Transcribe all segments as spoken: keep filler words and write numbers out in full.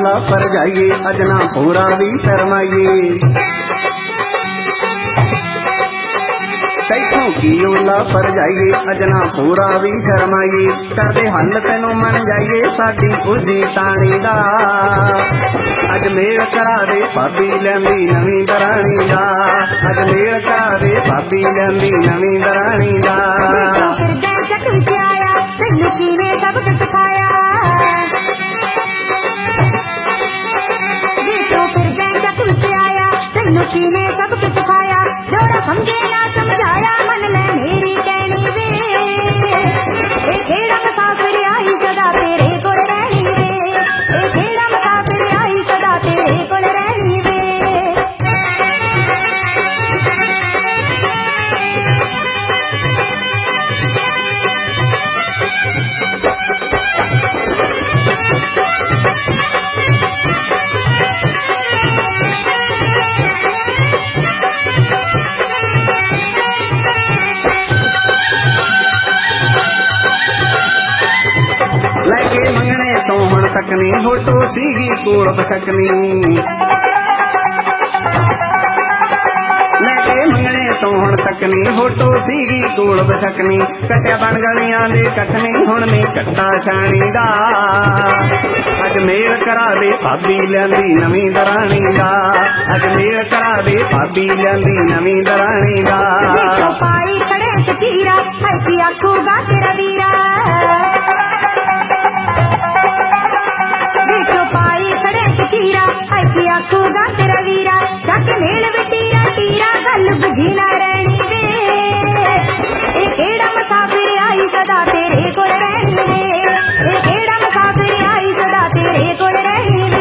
ओला पर जाइए अजना पूरा भी शर्माइए तैथों की ओला पर जाइए अजना पूरा भी शर्माइए करदे हल तेनों मन जाइए साडी उजी ताणी दा अज मेल करा दे भाभी लैंदी नवीं दराणी दा अज मेल करा दे भाभी लैंदी नवीं दराणी दा तैनू किवें सबक सिखाया देखो फिर जग विच आया तैनू किवें सबक सिखाया जोड़ा समझे ना समझाया मन ले मेरी कहनी वे ए केड़ा मुसाफिर आई सदा तेरे कोल रहनी वे ए केड़ा मुसाफिर आई सदा तेरे कोल रहनी वे लैके मंगने तो हुण तकनी फोटो सीगी कोल बचकनी लैके मंगने तो हुण तकनी फोटो सीगी कोल बचकनी कट्या बन गलियां दे कखनी हुण नहीं कट्टा छाणी दा अज मेल करा दे भाभी लैंदी नवीं दराणी दा अज मेल करा दे भाभी लैंदी नवीं दराणी दा पाई खड़े कचीरा है कि आखूगा तेरा वीरा आखूगा तेरा वीरा जाके मेल वे तीरा तीरा गल बुझी ना रहनी वे ए केड़ा मुसाफिर आई सदा तेरे कोल रहनी वे ए केड़ा मुसाफिर आई सदा तेरे कोल रहनी वे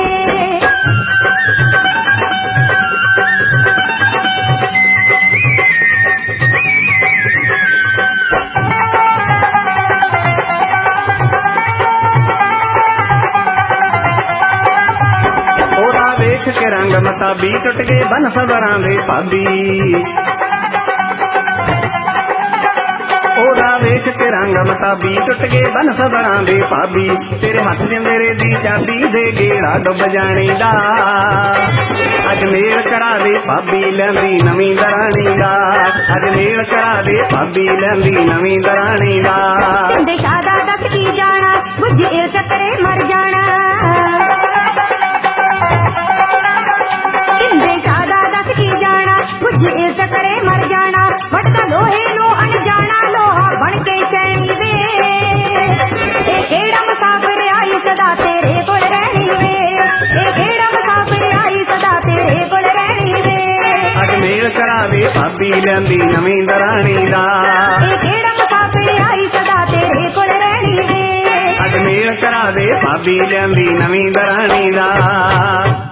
के रंग मसाबी टुट गए बन सबरां दे भाभी ओदा वेख के रंग मसाबी टुट गए बन सबरां दे भाभी तेरे हथ च मेरे दी चाबी दे गेड़ा डुब जाने दा अज मेल करा दे भाभी लैंदी नवीं दराणी दा अज मेल करा दे भाभी लैंदी नवीं दराणी दा शादा दस की जाना बुझ इल चक्करे मर जाना करे मर जाना वटदा लोहे नो अनजाना लोहा बन के चैनी वे ए केड़ा मुसाफिर आई सदा तेरे कोल रहनी वे ए केड़ा मुसाफिर आई सदा तेरे कोल रहनी वे अज मेल करा दे भाभी लैंदी नवीं दराणी दा ए केड़ा मुसाफिर आई सदा तेरे कोल रहनी वे अज मेल करा दे भाभी लैंदी नवीं दराणी दा।